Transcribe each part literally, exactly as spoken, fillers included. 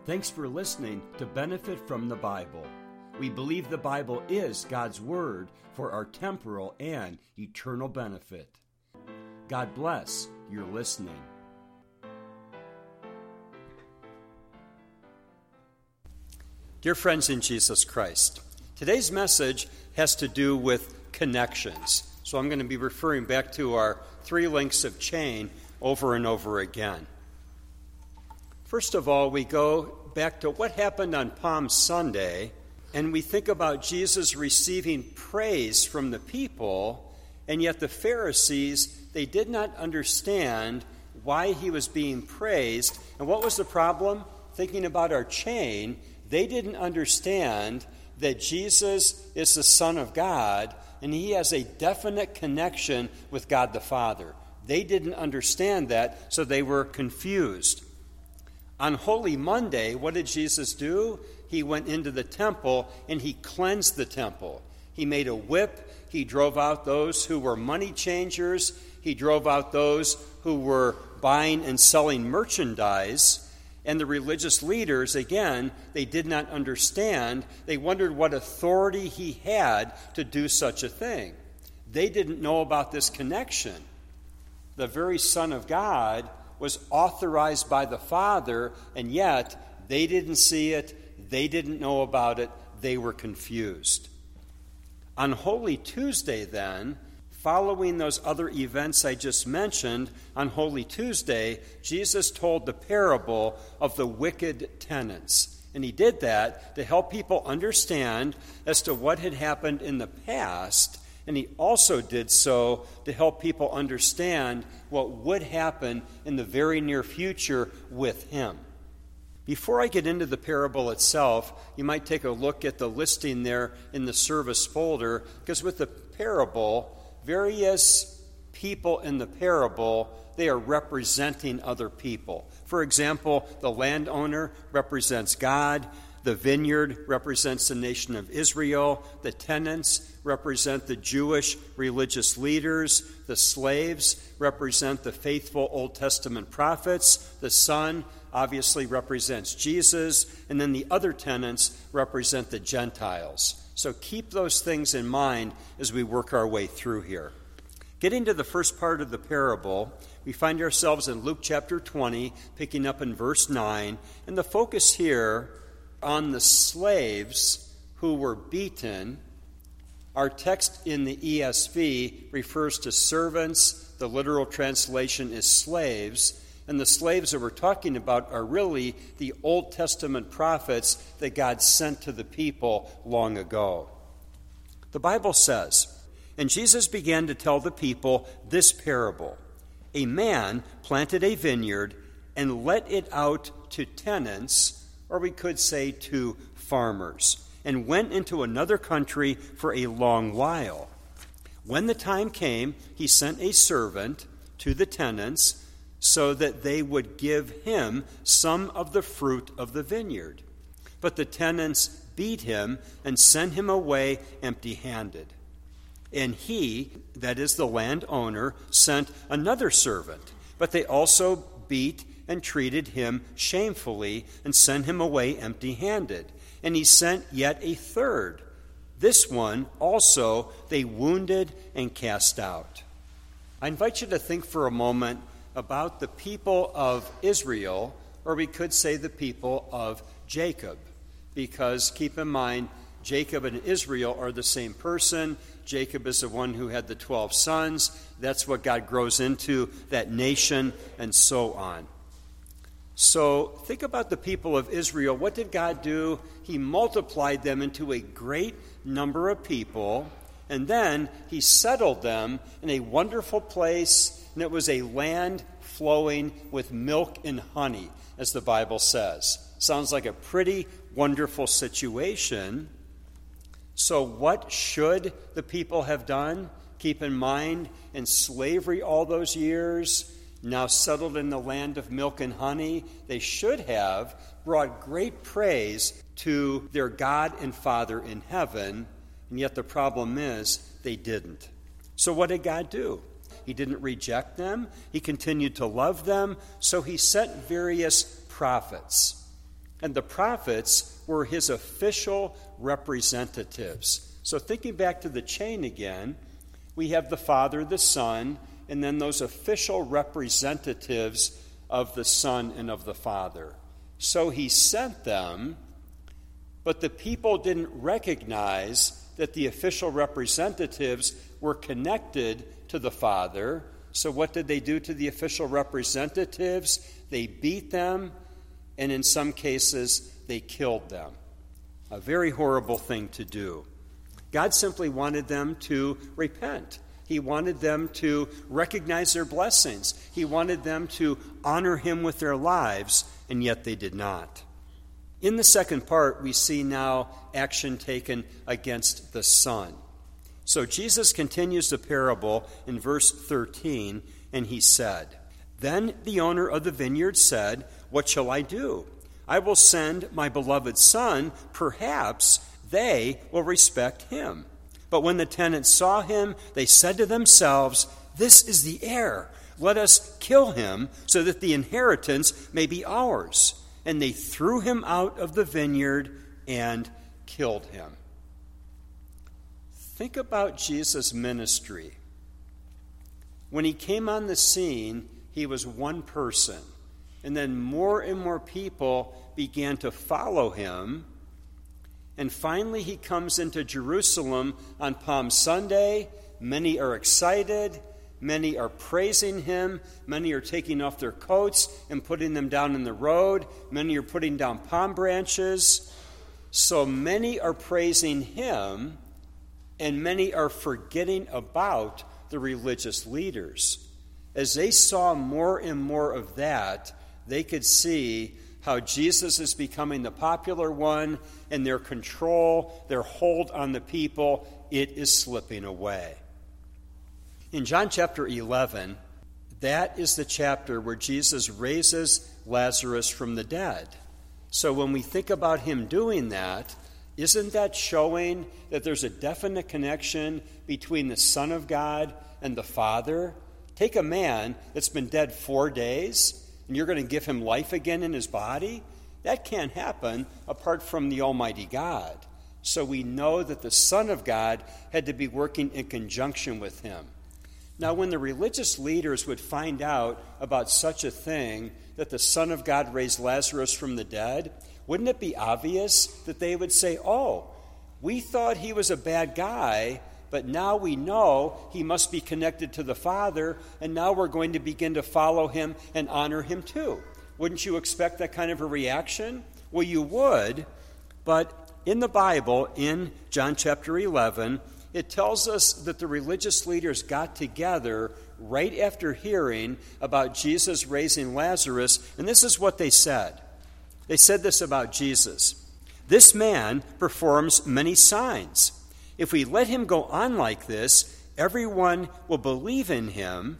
Thanks for listening to Benefit from the Bible. We believe the Bible is God's Word for our temporal and eternal benefit. God bless your listening. Dear friends in Jesus Christ, today's message has to do with connections. So I'm going to be referring back to our three links of chain over and over again. First of all, we go back to what happened on Palm Sunday, and we think about Jesus receiving praise from the people, and yet the Pharisees, they did not understand why he was being praised. And what was the problem? Thinking about our chain, they didn't understand that Jesus is the Son of God, and he has a definite connection with God the Father. They didn't understand that, so they were confused. On Holy Monday, what did Jesus do? He went into the temple and he cleansed the temple. He made a whip. He drove out those who were money changers. He drove out those who were buying and selling merchandise. And the religious leaders, again, they did not understand. They wondered what authority he had to do such a thing. They didn't know about this connection. The very Son of God was authorized by the Father, and yet they didn't see it, they didn't know about it, they were confused. On Holy Tuesday, then, following those other events I just mentioned, on Holy Tuesday, Jesus told the parable of the wicked tenants. And he did that to help people understand as to what had happened in the past. And he also did so to help people understand what would happen in the very near future with him. Before I get into the parable itself, you might take a look at the listing there in the service folder, because with the parable, various people in the parable, they are representing other people. For example, the landowner represents God. The vineyard represents the nation of Israel. The tenants represent the Jewish religious leaders. The slaves represent the faithful Old Testament prophets. The son obviously represents Jesus. And then the other tenants represent the Gentiles. So keep those things in mind as we work our way through here. Getting to the first part of the parable, we find ourselves in Luke chapter twenty, picking up in verse nine. And the focus here on the slaves who were beaten. Our text in the E S V refers to servants. The literal translation is slaves. And the slaves that we're talking about are really the Old Testament prophets that God sent to the people long ago. The Bible says, "And Jesus began to tell the people this parable. A man planted a vineyard and let it out to tenants," or we could say to farmers, "and went into another country for a long while. When the time came, he sent a servant to the tenants so that they would give him some of the fruit of the vineyard. But the tenants beat him and sent him away empty-handed. And he," that is the landowner, "sent another servant, but they also beat and treated him shamefully and sent him away empty-handed. And he sent yet a third. This one also they wounded and cast out." I invite you to think for a moment about the people of Israel, or we could say the people of Jacob, because keep in mind, Jacob and Israel are the same person. Jacob is the one who had the twelve sons. That's what God grows into, that nation, and so on. So think about the people of Israel. What did God do? He multiplied them into a great number of people, and then he settled them in a wonderful place, and it was a land flowing with milk and honey, as the Bible says. Sounds like a pretty wonderful situation. So what should the people have done? Keep in mind, in slavery all those years, now settled in the land of milk and honey, they should have brought great praise to their God and Father in heaven, and yet the problem is they didn't. So what did God do? He didn't reject them. He continued to love them, so he sent various prophets. and the prophets were his official representatives. So thinking back to the chain again, we have the Father, the Son, and then those official representatives of the Son and of the Father. So he sent them, but the people didn't recognize that the official representatives were connected to the Father. So what did they do to the official representatives? They beat them, and in some cases, they killed them. A very horrible thing to do. God simply wanted them to repent. He wanted them to recognize their blessings. He wanted them to honor him with their lives, and yet they did not. In the second part, we see now action taken against the Son. So Jesus continues the parable in verse thirteen, and he said, "Then the owner of the vineyard said, 'What shall I do? I will send my beloved son. Perhaps they will respect him.' But when the tenants saw him, they said to themselves, 'This is the heir. Let us kill him so that the inheritance may be ours.' And they threw him out of the vineyard and killed him." Think about Jesus' ministry. When he came on the scene, he was one person. And then more and more people began to follow him. And finally he comes into Jerusalem on Palm Sunday. Many are excited. Many are praising him. Many are taking off their coats and putting them down in the road. Many are putting down palm branches. So many are praising him, and many are forgetting about the religious leaders. As they saw more and more of that, they could see how Jesus is becoming the popular one, and their control, their hold on the people, it is slipping away. In John chapter eleven, that is the chapter where Jesus raises Lazarus from the dead. So when we think about him doing that, isn't that showing that there's a definite connection between the Son of God and the Father? Take a man that's been dead four days, and you're going to give him life again in his body? That can't happen apart from the Almighty God. So we know that the Son of God had to be working in conjunction with him. Now, when the religious leaders would find out about such a thing, that the Son of God raised Lazarus from the dead, wouldn't it be obvious that they would say, "Oh, we thought he was a bad guy, but now we know he must be connected to the Father, and now we're going to begin to follow him and honor him too"? Wouldn't you expect that kind of a reaction? Well, you would, but in the Bible, in John chapter eleven, it tells us that the religious leaders got together right after hearing about Jesus raising Lazarus, and this is what they said. They said this about Jesus: "This man performs many signs. If we let him go on like this, everyone will believe in him,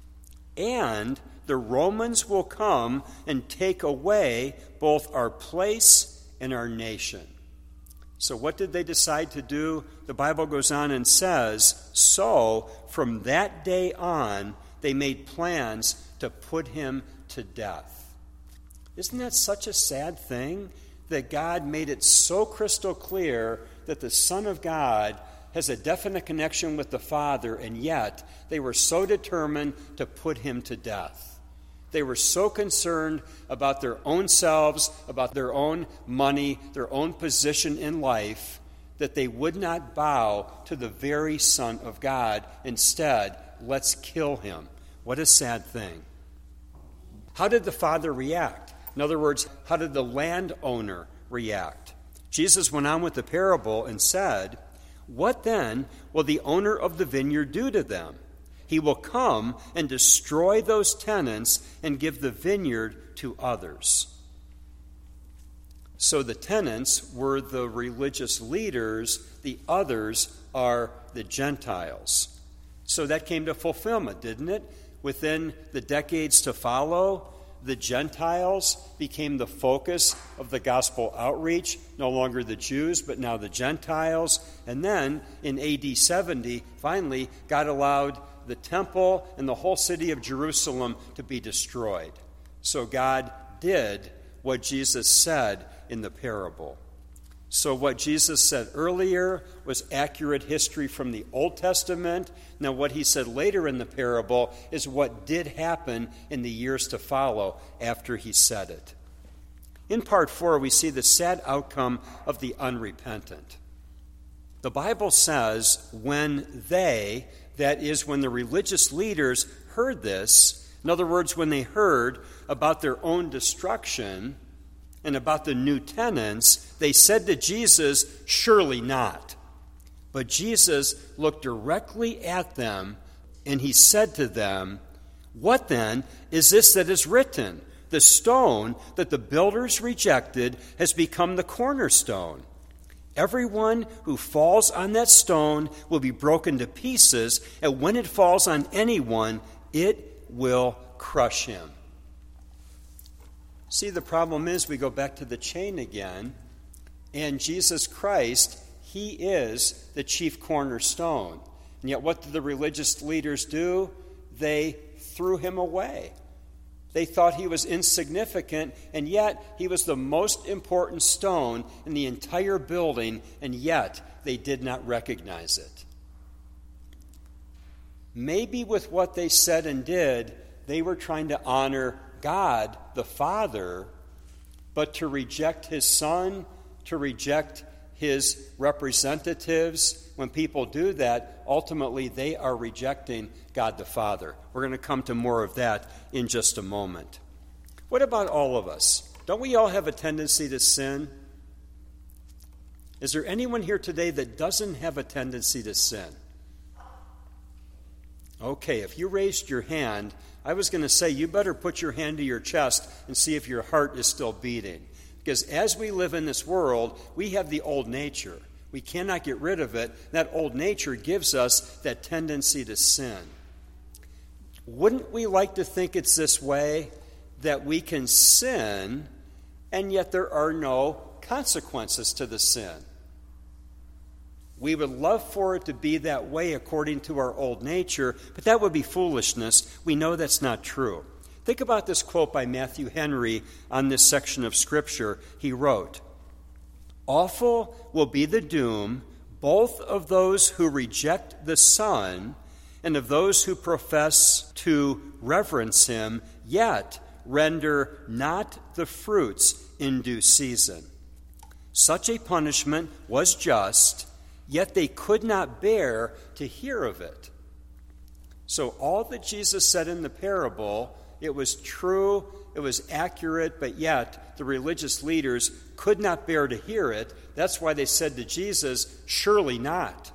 and the Romans will come and take away both our place and our nation." So what did they decide to do? The Bible goes on and says, so from that day on, they made plans to put him to death. Isn't that such a sad thing? That God made it so crystal clear that the Son of God has a definite connection with the Father, and yet they were so determined to put him to death. They were so concerned about their own selves, about their own money, their own position in life, that they would not bow to the very Son of God. Instead, let's kill him. What a sad thing. How did the Father react? In other words, how did the landowner react? Jesus went on with the parable and said, "What then will the owner of the vineyard do to them? He will come and destroy those tenants and give the vineyard to others." So the tenants were the religious leaders, the others are the Gentiles. So that came to fulfillment, didn't it? Within the decades to follow, the Gentiles became the focus of the gospel outreach, no longer the Jews, but now the Gentiles. And then in A D seventy, finally, God allowed the temple and the whole city of Jerusalem to be destroyed. So God did what Jesus said in the parable. So what Jesus said earlier was accurate history from the Old Testament. Now what he said later in the parable is what did happen in the years to follow after he said it. In part four, we see the sad outcome of the unrepentant. The Bible says when they, that is, when the religious leaders heard this, in other words, when they heard about their own destruction and about the new tenants, they said to Jesus, "Surely not." But Jesus looked directly at them, and he said to them, "What then is this that is written? The stone that the builders rejected has become the cornerstone. Everyone who falls on that stone will be broken to pieces, and when it falls on anyone, it will crush him." See, the problem is we go back to the chain again, and Jesus Christ, he is the chief cornerstone. And yet what did the religious leaders do? They threw him away. They thought he was insignificant, and yet he was the most important stone in the entire building, and yet they did not recognize it. Maybe with what they said and did, they were trying to honor God, the Father, but to reject his Son, to reject his representatives, when people do that, ultimately they are rejecting God the Father. We're going to come to more of that in just a moment. What about all of us? Don't we all have a tendency to sin? Is there anyone here today that doesn't have a tendency to sin? Okay, if you raised your hand, I was going to say you better put your hand to your chest and see if your heart is still beating. Because as we live in this world, we have the old nature. We cannot get rid of it. That old nature gives us that tendency to sin. Wouldn't we like to think it's this way, that we can sin, and yet there are no consequences to the sin? We would love for it to be that way according to our old nature, but that would be foolishness. We know that's not true. Think about this quote by Matthew Henry on this section of Scripture. He wrote, "Awful will be the doom both of those who reject the Son and of those who profess to reverence him, yet render not the fruits in due season. Such a punishment was just, yet they could not bear to hear of it." So all that Jesus said in the parable, it was true, it was accurate, but yet the religious leaders could not bear to hear it. That's why they said to Jesus, "Surely not."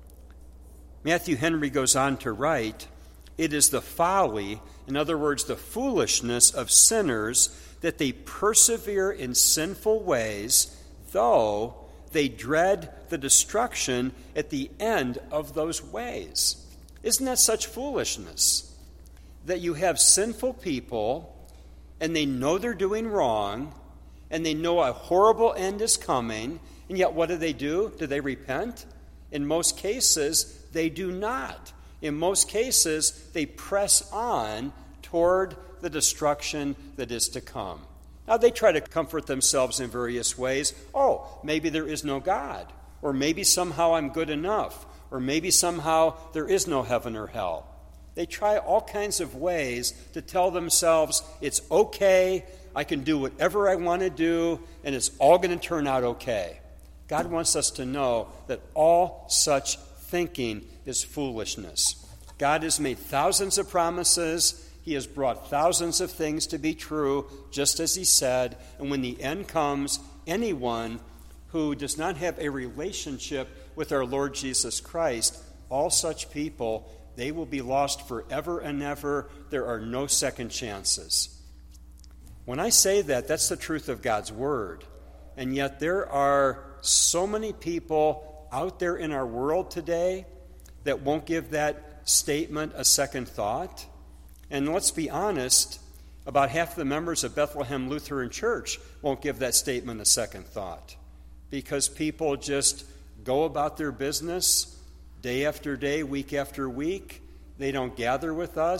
Matthew Henry goes on to write, "It is the folly, in other words, the foolishness of sinners, that they persevere in sinful ways, though they dread the destruction at the end of those ways." Isn't that such foolishness? That you have sinful people, and they know they're doing wrong, and they know a horrible end is coming, and yet what do they do? Do they repent? In most cases, they do not. In most cases, they press on toward the destruction that is to come. Now, they try to comfort themselves in various ways. Oh, maybe there is no God, or maybe somehow I'm good enough, or maybe somehow there is no heaven or hell. They try all kinds of ways to tell themselves it's okay, I can do whatever I want to do, and it's all going to turn out okay. God wants us to know that all such thinking is foolishness. God has made thousands of promises. He has brought thousands of things to be true, just as he said. And when the end comes, anyone who does not have a relationship with our Lord Jesus Christ, all such people, they will be lost forever and ever. There are no second chances. When I say that, that's the truth of God's word. And yet there are so many people out there in our world today that won't give that statement a second thought. And let's be honest, about half the members of Bethlehem Lutheran Church won't give that statement a second thought, because people just go about their business day after day, week after week. They don't gather with us.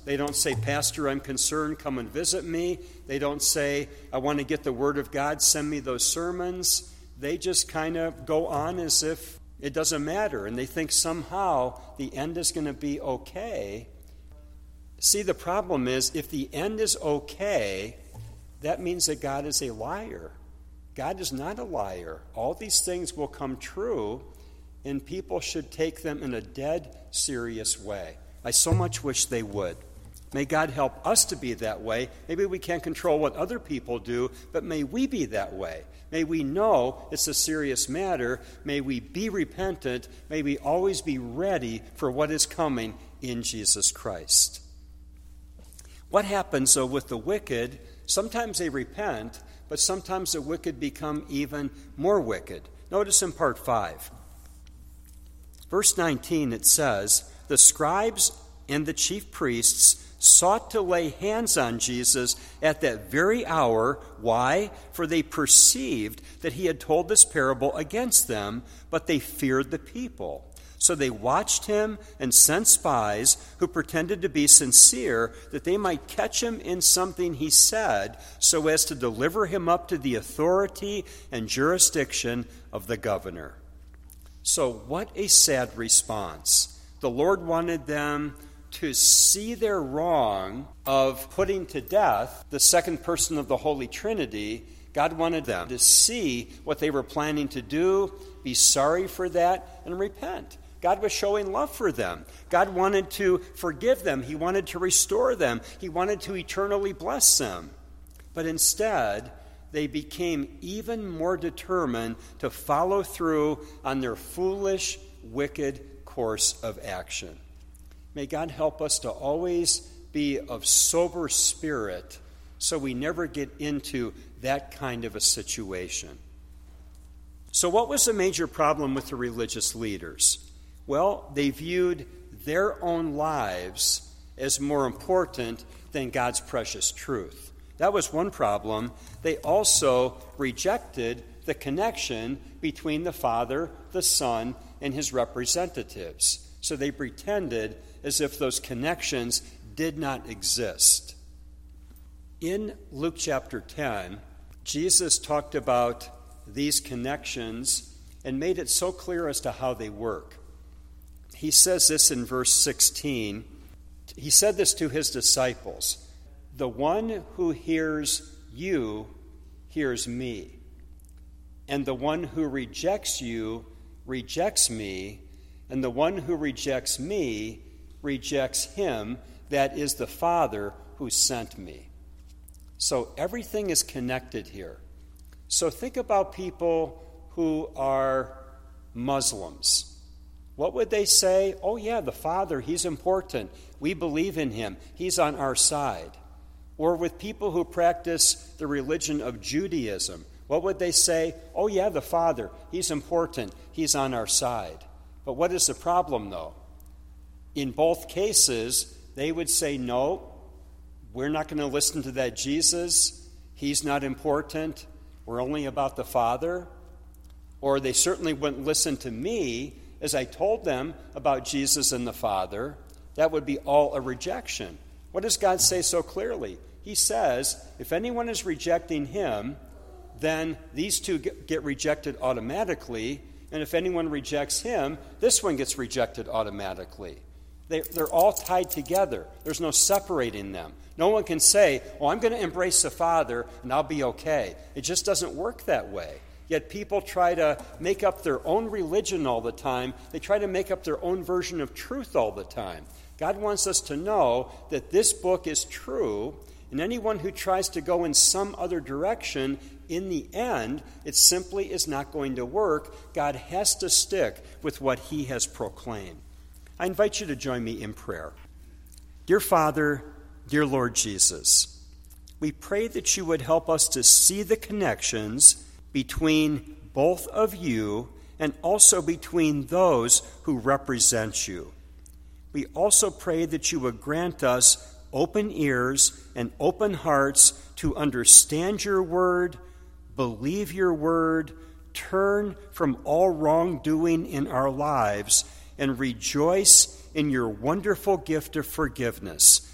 They don't say, Pastor, I'm concerned, come and visit me. They don't say, I want to get the Word of God, send me those sermons. They just kind of go on as if it doesn't matter, and they think somehow the end is going to be okay. See, the problem is, if the end is okay, that means that God is a liar. God is not a liar. All these things will come true, and people should take them in a dead serious way. I so much wish they would. May God help us to be that way. Maybe we can't control what other people do, but may we be that way. May we know it's a serious matter. May we be repentant. May we always be ready for what is coming in Jesus Christ. What happens, though, with the wicked? Sometimes they repent, but sometimes the wicked become even more wicked. Notice in part five. Verse nineteen, it says, the scribes and the chief priests sought to lay hands on Jesus at that very hour. Why? For they perceived that he had told this parable against them, but they feared the people. So they watched him and sent spies who pretended to be sincere, that they might catch him in something he said, so as to deliver him up to the authority and jurisdiction of the governor. So what a sad response. The Lord wanted them to see their wrong of putting to death the second person of the Holy Trinity. God wanted them to see what they were planning to do, be sorry for that, and repent. God was showing love for them. God wanted to forgive them. He wanted to restore them. He wanted to eternally bless them. But instead, they became even more determined to follow through on their foolish, wicked course of action. May God help us to always be of sober spirit so we never get into that kind of a situation. So what was the major problem with the religious leaders? Well, they viewed their own lives as more important than God's precious truth. That was one problem. They also rejected the connection between the Father, the Son, and his representatives. So they pretended as if those connections did not exist. In Luke chapter ten, Jesus talked about these connections and made it so clear as to how they work. He says this in verse sixteen. He said this to his disciples. The one who hears you hears me, and the one who rejects you rejects me, and the one who rejects me rejects him, that is the Father who sent me. So everything is connected here. So think about people who are Muslims. What would they say? Oh yeah, the Father, he's important. We believe in him. He's on our side. Or with people who practice the religion of Judaism, what would they say? Oh yeah, the Father, he's important. He's on our side. But what is the problem, though? In both cases, they would say, no, we're not going to listen to that Jesus. He's not important. We're only about the Father. Or they certainly wouldn't listen to me as I told them about Jesus and the Father. That would be all a rejection. What does God say so clearly? He says, if anyone is rejecting him, then these two get rejected automatically. And if anyone rejects him, this one gets rejected automatically. They, they're all tied together. There's no separating them. No one can say, well, I'm going to embrace the Father and I'll be okay. It just doesn't work that way. Yet people try to make up their own religion all the time. They try to make up their own version of truth all the time. God wants us to know that this book is true, and anyone who tries to go in some other direction, in the end, it simply is not going to work. God has to stick with what he has proclaimed. I invite you to join me in prayer. Dear Father, dear Lord Jesus, we pray that you would help us to see the connections between both of you and also between those who represent you. We also pray that you would grant us open ears and open hearts to understand your word, believe your word, turn from all wrongdoing in our lives, and rejoice in your wonderful gift of forgiveness.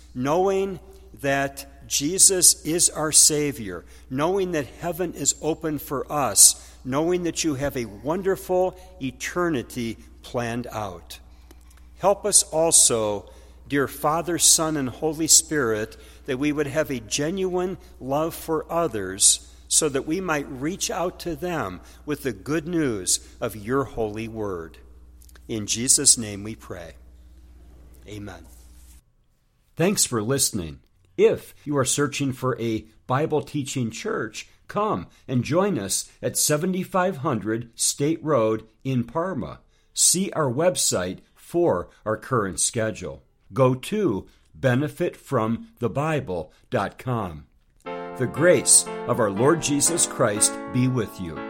knowing that Jesus is our Savior, knowing that heaven is open for us, knowing that you have a wonderful eternity planned out. Help us also, dear Father, Son, and Holy Spirit, that we would have a genuine love for others so that we might reach out to them with the good news of your holy word. In Jesus' name we pray. Amen. Thanks for listening. If you are searching for a Bible teaching church, come and join us at seventy-five hundred State Road in Parma. See our website for our current schedule. Go to benefit from the bible dot com. The grace of our Lord Jesus Christ be with you.